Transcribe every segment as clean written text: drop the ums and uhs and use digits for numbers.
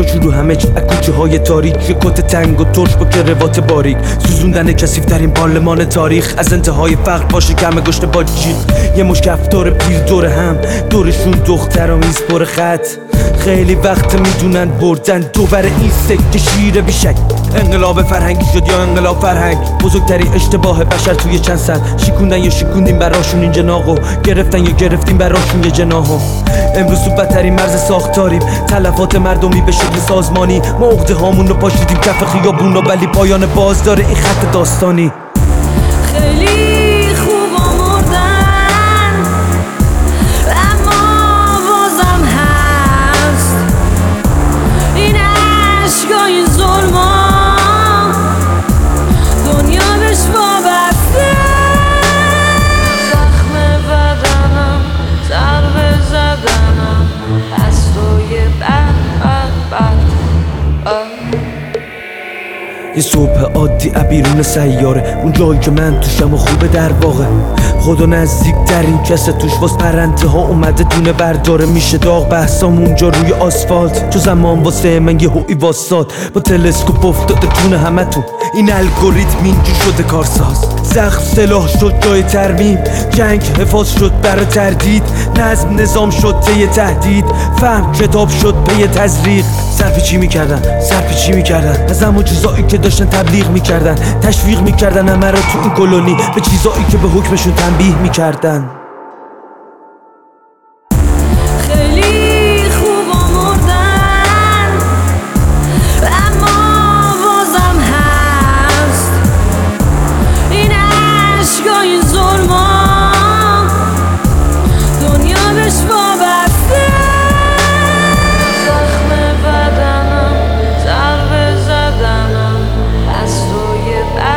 چاچو رو همه از کوچه های تاریک، یه کت تنگ و ترش با کروات باریک، سوزوندن کثیف ترین پارلمان تاریخ، از انتهای فقر باشه کم گشت با جیغ، یه مش کفتار پیر دور هم، دورشون دختر و میز پر خط، خیلی وقت میدونن بردن دوباره این سکه شیر بیشک. انقلاب فرهنگی شد یا انقلاب فرهنگ، بزرگترین اشتباه بشر توی چند سال، شکوندن یا شکوندیم براشون این جناقو، گرفتن یا گرفتیم براشون یه جناحو. امروز تو بدترین مرز ساختاریم، تلفات مردمی به شکل سازمانی، ما عقده هامون رو پاشیدیم کف خیابونا، ولی پایان باز داره این خط داستانی. خیلی خوب آمردن اما بازم هست این عشقا، این ظلما، دنیا بهش وابسته. زخم بدنم، ضربه زدنم از توی یه صبح عادی بیرون سیاره، اون جایی که من توشم و خوبه در واقع، خدا نزدیک در این کسه توش واس پرنده ها اومده دونه برداره، میشه داغ بحثام اونجا روی آسفالت، چو زمان واسه من یه هوی واساد، با تلسکوپ افتاده جون همه تون، این الگوریتم اینجور شده کارساز، زخم سلاح شد جای ترمیم، جنگ حفاظ شد برای تردید، نظم نظام شد طی تهدید، فهم کتاب شد پی تزریق، سرپیچی میکردن از همون چیزایی که داشتن تبلیغ میکردن، تشویق میکردن همه رو تو این کلونی به چیزایی که به حکمشون تنبیه میکردن. خیلی خوب آمردن اما بازم هست این عشقا، این ظلما، دنیا بهش وابسته. زخم بدنم، ضربه زدنم از توی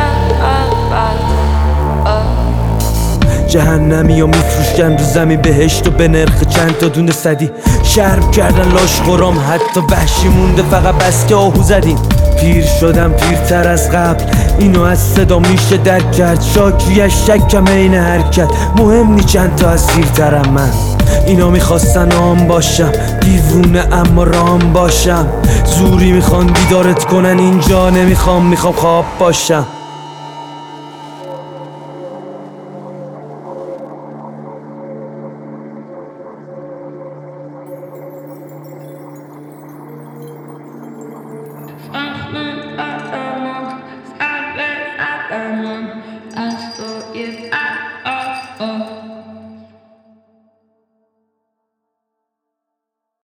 جهنمی و میفروشن رو زمین بهشت و به نرخ چند تا دونه صدی، شرم کردن لاش غرام، حتی وحشی مونده فقط بس که آهو زدیم. پیر شدم پیرتر از قبل، اینو از صدا میشه درک کرد، شاکی شکم این حرکت، مهم نی چند تا از سیرترم من، اینا میخواستن آم باشم، دیوونه اما رام باشم، زوری میخوان بیدارت کنن اینجا نمیخوام خواب باشم. زخم بدنم، ضربه زدنم